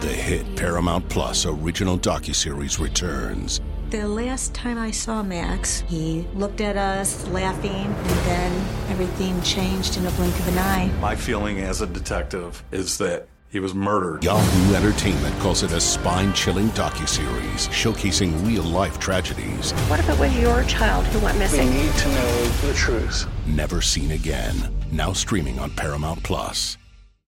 The hit Paramount Plus original docuseries returns. The last time I saw Max, he looked at us laughing, and then everything changed in a blink of an eye. My feeling as a detective is that he was murdered. Yahoo Entertainment calls it a spine-chilling docuseries showcasing real-life tragedies. What if it was your child who went missing? We need to know the truth. Never seen again. Now streaming on Paramount Plus.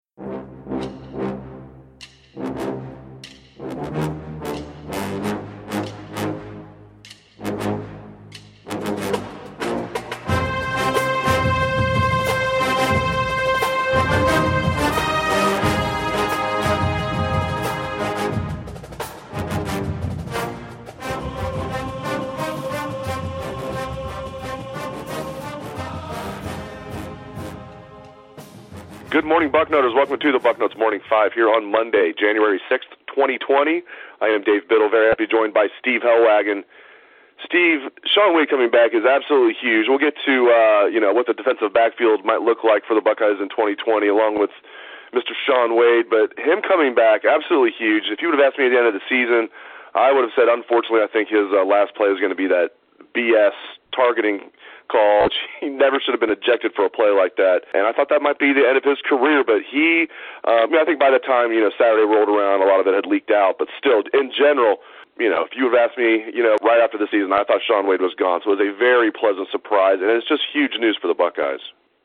Good morning, Bucknoters. Welcome to the Bucknotes Morning 5 here on Monday, January 6th, 2020. I am Dave Biddle, very happy joined by Steve Hellwagon. Steve, Shaun Wade coming back is absolutely huge. We'll get to what the defensive backfield might look like for the Buckeyes in 2020 along with Mr. Shaun Wade, but him coming back, absolutely huge. If you would have asked me at the end of the season, I would have said, unfortunately, I think his last play is going to be that BS targeting call. He never should have been ejected for a play like that. And I thought that might be the end of his career, but I think by the time, Saturday rolled around, a lot of it had leaked out. But still, in general, if you would have asked me, right after the season, I thought Shaun Wade was gone. So it was a very pleasant surprise, and it's just huge news for the Buckeyes.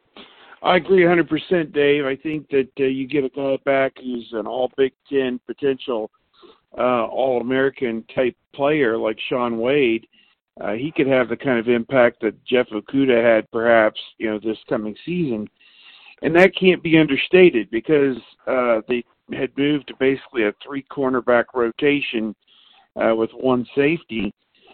I agree 100%, Dave. I think that you get a guy back who's an all-Big Ten potential All-American type player like Shaun Wade. He could have the kind of impact that Jeff Okudah had perhaps, this coming season. And that can't be understated because they had moved to basically a 3-cornerback rotation with one safety.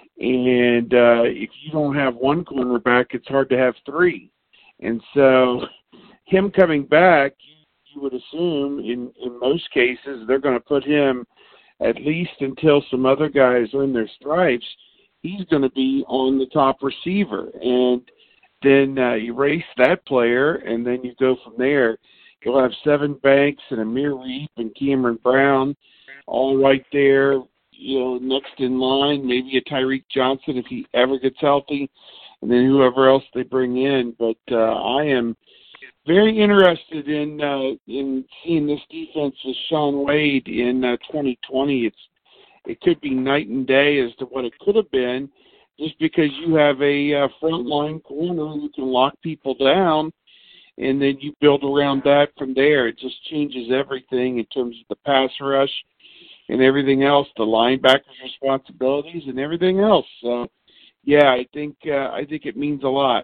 And if you don't have one cornerback, it's hard to have three. And so him coming back, you would assume in most cases they're going to put him at least until some other guys earn their stripes. He's going to be on the top receiver, and then erase that player, and then you go from there. You'll have Sevyn Banks and Amir Reep and Cameron Brown all right there, next in line, maybe a Tyreek Johnson if he ever gets healthy, and then whoever else they bring in. But I am very interested in seeing this defense with Shaun Wade in 2020. It could be night and day as to what it could have been, just because you have a frontline corner who can lock people down, and then you build around that from there. It just changes everything in terms of the pass rush and everything else, the linebackers' responsibilities and everything else. So, yeah, I think it means a lot.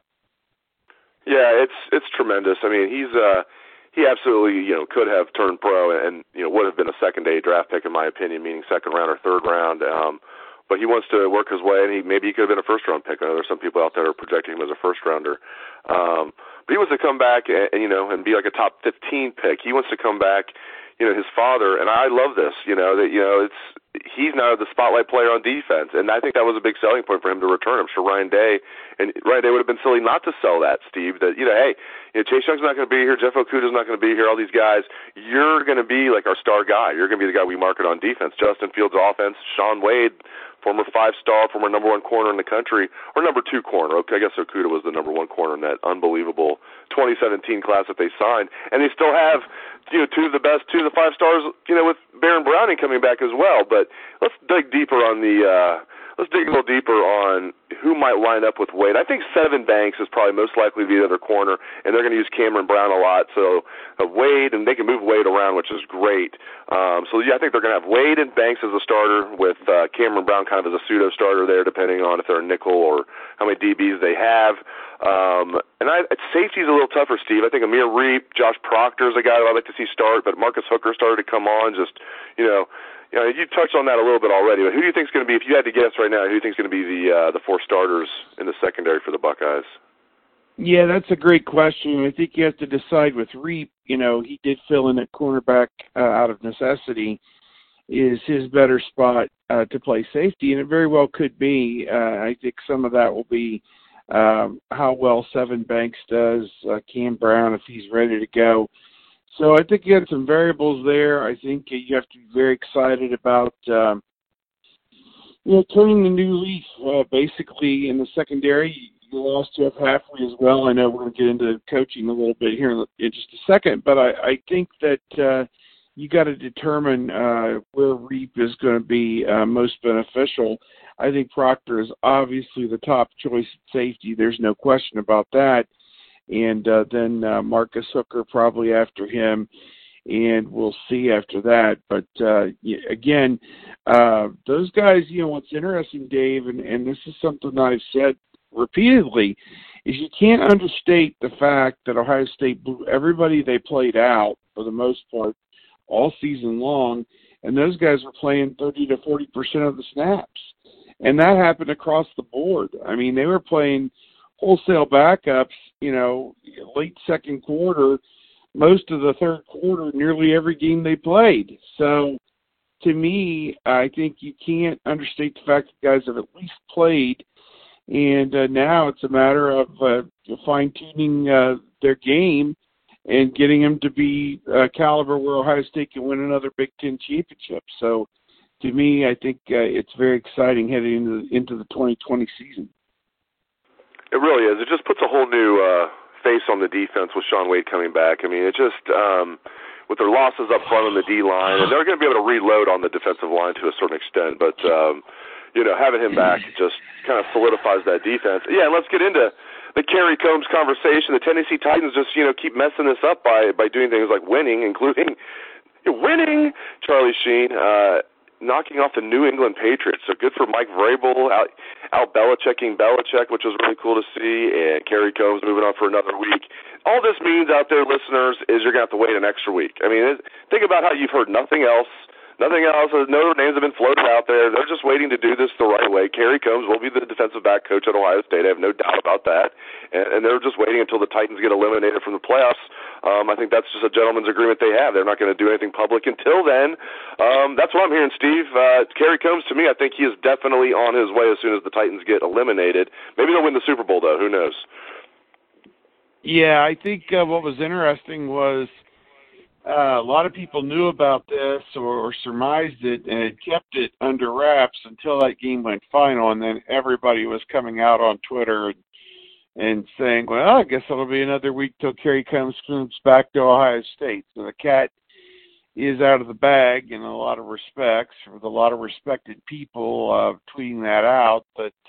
Yeah, it's tremendous. I mean, he absolutely, could have turned pro and, would have been a second-day draft pick, in my opinion, meaning second round or third round. But he wants to work his way, and maybe he could have been a first-round pick. I know there's some people out there who are projecting him as a first-rounder. But he wants to come back and be like a top 15 pick. He wants to come back, his father, and I love this, he's now the spotlight player on defense, and I think that was a big selling point for him to return. I'm sure Ryan Day would have been silly not to sell that, Steve, that, Chase Young's not going to be here, Jeff Okudah's not going to be here, all these guys, you're going to be like our star guy. You're going to be the guy we market on defense. Justin Fields' offense, Shaun Wade, former 5-star, former number 1 corner in the country, or number 2 corner. Okay, I guess Okudah was the number 1 corner in that unbelievable 2017 class that they signed. And they still have, 2 of the 5 stars, with Baron Browning coming back as well. But let's dig deeper on let's dig a little deeper on who might line up with Wade. I think Sevyn Banks is probably most likely to be the other corner, and they're going to use Cameron Brown a lot. So Wade, and they can move Wade around, which is great. I think they're going to have Wade and Banks as a starter with Cameron Brown kind of as a pseudo-starter there, depending on if they're a nickel or how many DBs they have. Safety's a little tougher, Steve. I think Amir Reep, Josh Proctor is a guy that I'd like to see start, but Marcus Hooker started to come on. You touched on that a little bit already, but who do you think is going to be, if you had to guess right now, who do you think is going to be the 4 starters in the secondary for the Buckeyes? Yeah, that's a great question. I think you have to decide with Reep. He did fill in at cornerback out of necessity. Is his better spot to play safety, and it very well could be. I think some of that will be how well Sevyn Banks does, Cam Brown if he's ready to go. So I think you had some variables there. I think you have to be very excited about, turning the new leaf. Basically, in the secondary, you lost Jeff Hafley as well. I know we're going to get into coaching a little bit here in just a second, but I think that you got to determine where Reap is going to be most beneficial. I think Proctor is obviously the top choice at safety. There's no question about that. And then Marcus Hooker probably after him, and we'll see after that. But, again, those guys, what's interesting, Dave, and this is something I've said repeatedly, is you can't understate the fact that Ohio State blew everybody they played out, for the most part, all season long, and those guys were playing 30 to 40% of the snaps. And that happened across the board. I mean, they were playing wholesale backups, late second quarter, most of the third quarter, nearly every game they played. So, to me, I think you can't understate the fact that guys have at least played, and now it's a matter of fine-tuning their game and getting them to be caliber where Ohio State can win another Big Ten championship. So, to me, I think it's very exciting heading into the 2020 season. It really is. It just puts a whole new face on the defense with Shaun Wade coming back. I mean, it just with their losses up front on the D-line, and they're going to be able to reload on the defensive line to a certain extent, but having him back just kind of solidifies that defense. Yeah, and let's get into the Kerry Combs conversation. The Tennessee Titans just keep messing this up by doing things like winning, including winning Charlie Sheen. Knocking off the New England Patriots. So good for Mike Vrabel, out Belichicking Belichick, which was really cool to see, and Kerry Combs moving on for another week. All this means out there, listeners, is you're going to have to wait an extra week. I mean, think about how you've heard nothing else. Nothing else. No names have been floated out there. They're just waiting to do this the right way. Kerry Combs will be the defensive back coach at Ohio State. I have no doubt about that. And they're just waiting until the Titans get eliminated from the playoffs. I think that's just a gentleman's agreement they have. They're not going to do anything public until then. That's what I'm hearing, Steve. Kerry Combs, to me, I think he is definitely on his way as soon as the Titans get eliminated. Maybe they'll win the Super Bowl, though. Who knows? Yeah, I think what was interesting was a lot of people knew about this or surmised it and had kept it under wraps until that game went final, and then everybody was coming out on Twitter and saying, well, I guess it'll be another week till Kerry comes back to Ohio State. So the cat is out of the bag in a lot of respects, with a lot of respected people tweeting that out,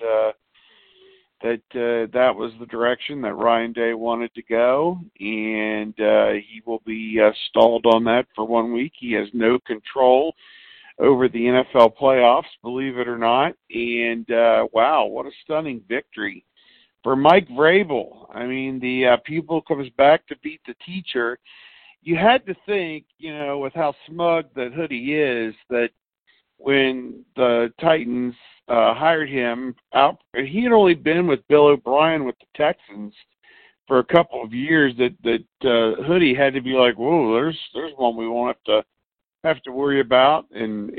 that was the direction that Ryan Day wanted to go, and he will be stalled on that for 1 week. He has no control over the NFL playoffs, believe it or not, and wow, what a stunning victory for Mike Vrabel. I mean, the pupil comes back to beat the teacher. You had to think, with how smug that Hoodie is, that when the Titans hired him out, he had only been with Bill O'Brien with the Texans for a couple of years, that Hoodie had to be like, whoa, there's one we won't have to worry about, and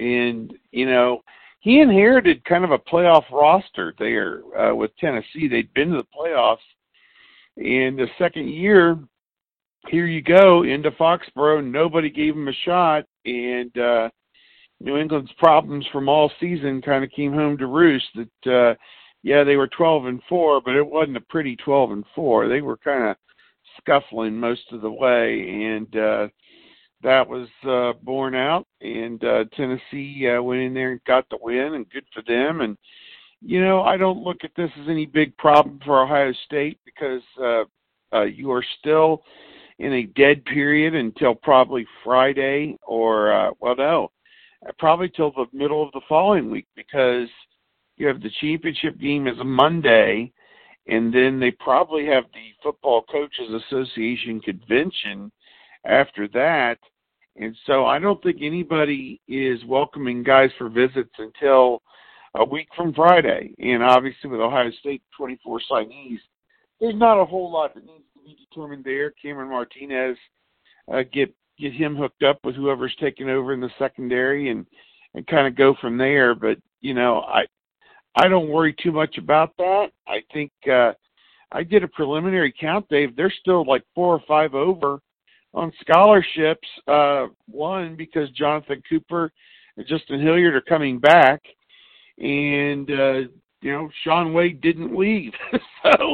he inherited kind of a playoff roster there with Tennessee. They'd been to the playoffs, and the second year, here you go into Foxborough. Nobody gave him a shot, and New England's problems from all season kind of came home to roost. That they were 12-4, but it wasn't a pretty 12-4. They were kind of scuffling most of the way, and that was borne out. And Tennessee went in there and got the win, and good for them. And I don't look at this as any big problem for Ohio State, because you are still in a dead period until probably Friday, or probably till the middle of the following week, because you have the championship game as a Monday, and then they probably have the Football Coaches Association convention after that. And so I don't think anybody is welcoming guys for visits until a week from Friday. And obviously with Ohio State 24 signees, there's not a whole lot that needs to be determined there. Cameron Martinez, get him hooked up with whoever's taking over in the secondary and kind of go from there. But, I don't worry too much about that. I think I did a preliminary count, Dave. They're still like 4 or 5 over on scholarships. One, because Jonathan Cooper and Justin Hilliard are coming back, and Shaun Wade didn't leave, so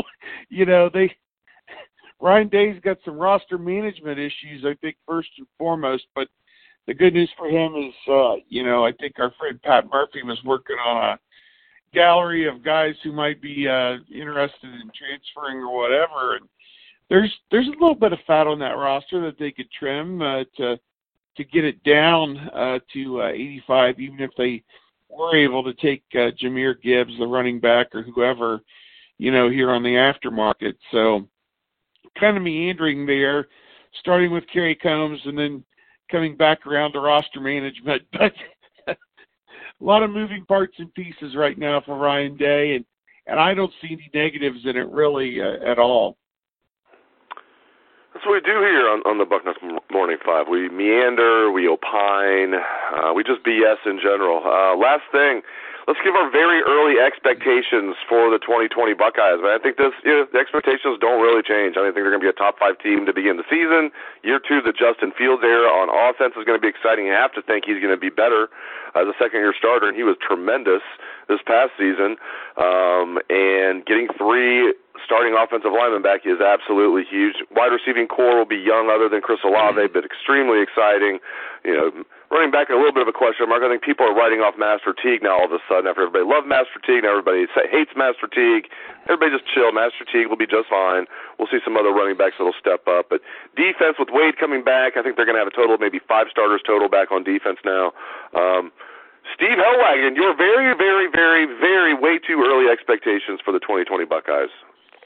Ryan Day's got some roster management issues, I think, first and foremost. But the good news for him is, I think our friend Pat Murphy was working on a gallery of guys who might be interested in transferring or whatever. And there's a little bit of fat on that roster that they could trim to get it down to 85, even if they were able to take Jahmyr Gibbs, the running back, or whoever, here on the aftermarket. So kind of meandering there, starting with Kerry Combs and then coming back around to roster management. But a lot of moving parts and pieces right now for Ryan Day, and I don't see any negatives in it really at all. That's what we do here on the Bucknuts Morning Five. We meander, we opine, we just BS in general. Last thing, let's give our very early expectations for the 2020 Buckeyes. I think the expectations don't really change. I think they're going to be a top 5 team to begin the season. Year 2, the Justin Fields era on offense is going to be exciting. You have to think he's going to be better as a second-year starter, and he was tremendous this past season. And getting 3 starting offensive linemen back is absolutely huge. Wide receiving core will be young other than Chris Olave, but extremely exciting. Running back, a little bit of a question mark. I think people are writing off Master Teague now all of a sudden after everybody loved Master Teague. Now everybody hates Master Teague. Everybody just chill. Master Teague will be just fine. We'll see some other running backs that will step up. But defense with Wade coming back, I think they're going to have a total of maybe 5 starters total back on defense now. Steve Hellwagon, your very, very, very, very way too early expectations for the 2020 Buckeyes.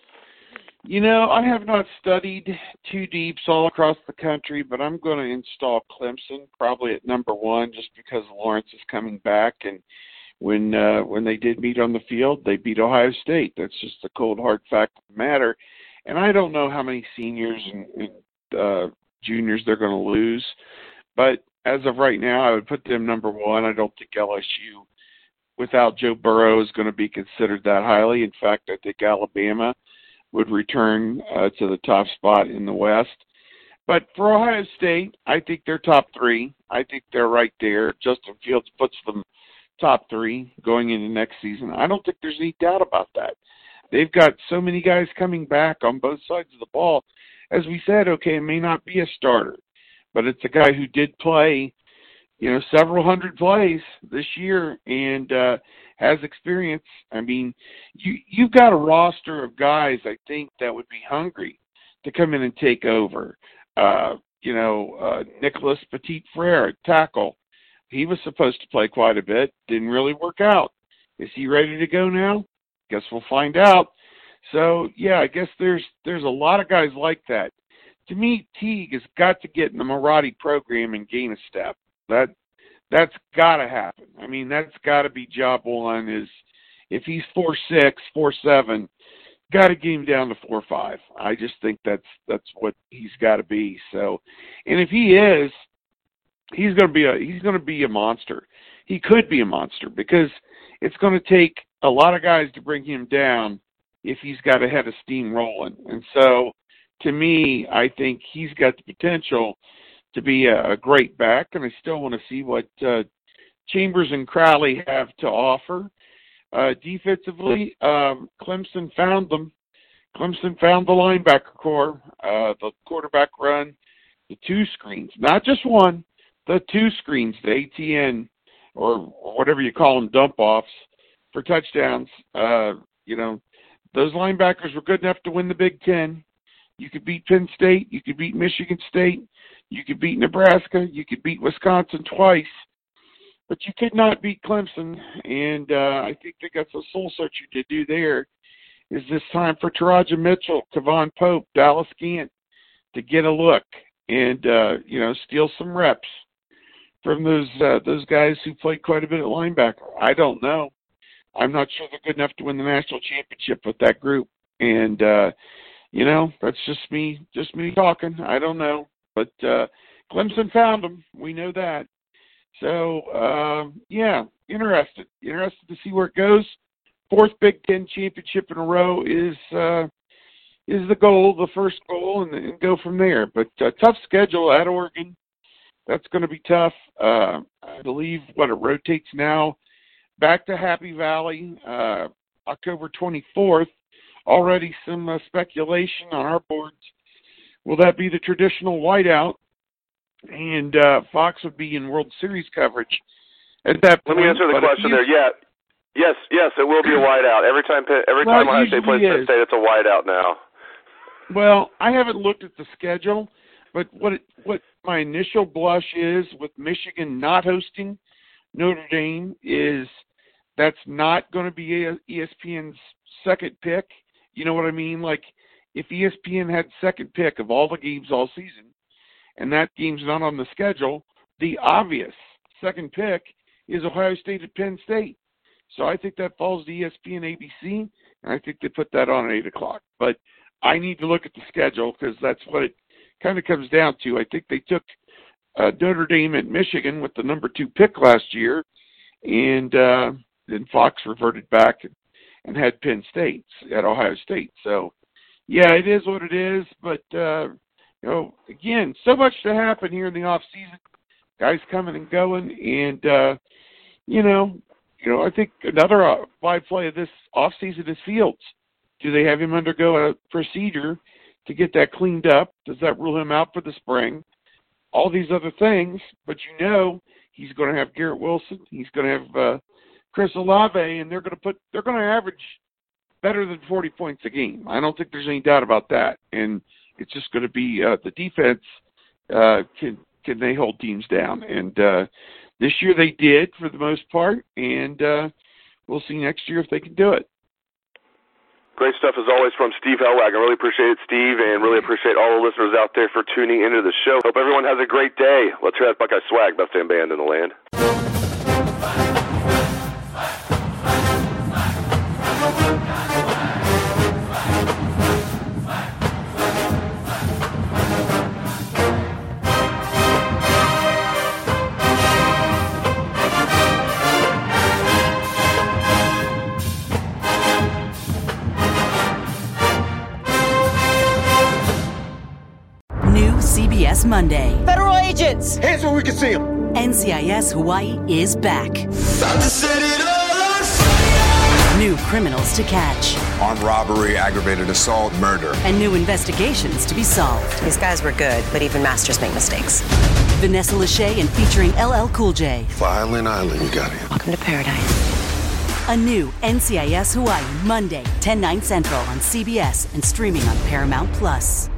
I have not studied two deeps all across the country, but I'm going to install Clemson probably at number 1 just because Lawrence is coming back. And when they did meet on the field, they beat Ohio State. That's just the cold, hard fact of the matter. And I don't know how many seniors and juniors they're going to lose. But as of right now, I would put them number 1. I don't think LSU, without Joe Burrow, is going to be considered that highly. In fact, I think Alabama would return to the top spot in the West. But for Ohio State, I think they're top 3. I think they're right there. Justin Fields puts them top 3 going into next season. I don't think there's any doubt about that. They've got so many guys coming back on both sides of the ball. As we said, okay, it may not be a starter, but it's a guy who did play, several hundred plays this year and has experience. I mean, you've got a roster of guys, I think, that would be hungry to come in and take over. Nicholas Petit-Frere, tackle. He was supposed to play quite a bit. Didn't really work out. Is he ready to go now? Guess we'll find out. So, yeah, I guess there's a lot of guys like that. To me, Teague has got to get in the Marotti program and gain a step. That's got to happen. I mean, that's got to be job 1 is if he's 4'6", 4'7", got to get him down to 4'5". I just think that's what he's got to be. So, and if he is, he's going to be a monster. He could be a monster because it's going to take a lot of guys to bring him down if he's got a head of steam rolling. And so, to me, I think he's got the potential to be a great back, and I still want to see what Chambers and Crowley have to offer. Defensively, Clemson found them. Clemson found the linebacker core, the quarterback run, the 2 screens, not just 1, the 2 screens, the ATN or whatever you call them, dump-offs for touchdowns. Those linebackers were good enough to win the Big Ten. You could beat Penn State. You could beat Michigan State. You could beat Nebraska. You could beat Wisconsin twice. But you could not beat Clemson. And I think they got some soul-searching to do there. Is this time for Taraja Mitchell, Kevon Pope, Dallas Gant to get a look and, steal some reps from those guys who played quite a bit at linebacker? I don't know. I'm not sure they're good enough to win the national championship with that group. And, that's just me talking. I don't know. But Clemson found them. We know that. So, interested to see where it goes. 4th Big Ten championship in a row is is the goal, the first goal, and go from there. But tough schedule at Oregon. That's going to be tough. I believe it rotates now back to Happy Valley, October 24th. Already some speculation on our boards. Will that be the traditional whiteout? And Fox would be in World Series coverage at that point. Let me answer the question there. Yeah. Yes, it will be a whiteout. Every time Ohio State plays Penn State, it's a whiteout now. Well, I haven't looked at the schedule, but what my initial blush is with Michigan not hosting Notre Dame is that's not going to be ESPN's second pick. You know what I mean? Like, if ESPN had second pick of all the games all season, and that game's not on the schedule, the obvious second pick is Ohio State at Penn State. So I think that falls to ESPN ABC, and I think they put that on at 8 o'clock. But I need to look at the schedule because that's what it kind of comes down to. I think they took Notre Dame at Michigan with the number 2 pick last year, and then Fox reverted back and had Penn State at Ohio State. So, yeah, it is what it is. But, again, so much to happen here in the off season. Guys coming and going, and, I think another live play of this offseason is Fields. Do they have him undergo a procedure to get that cleaned up? Does that rule him out for the spring? All these other things, but he's going to have Garrett Wilson. He's going to have Chris Olave, and they're going to average better than 40 points a game. I don't think there's any doubt about that. And it's just going to be the defense. Can they hold teams down? And this year they did for the most part, and we'll see next year if they can do it. Great stuff as always from Steve Helwag. I really appreciate it, Steve, and really appreciate all the listeners out there for tuning into the show. Hope everyone has a great day. Let's hear that Buckeye Swag, best damn band in the land. CBS Monday. Federal agents! Hands where we can see them! NCIS Hawaii is back. New criminals to catch. Armed robbery, aggravated assault, murder. And new investigations to be solved. These guys were good, but even masters make mistakes. Vanessa Lachey and featuring LL Cool J. Violin Island, you got it. Welcome to paradise. A new NCIS Hawaii, Monday, 10/9 Central on CBS and streaming on Paramount+.